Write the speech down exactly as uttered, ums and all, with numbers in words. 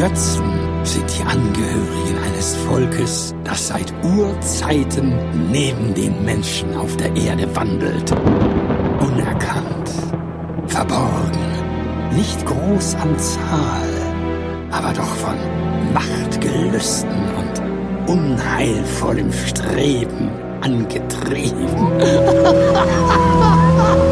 Götzen sind die Angehörigen eines Volkes, das seit Urzeiten neben den Menschen auf der Erde wandelt. Unerkannt, verborgen, nicht groß an Zahl, aber doch von Machtgelüsten und unheilvollem Streben angetrieben.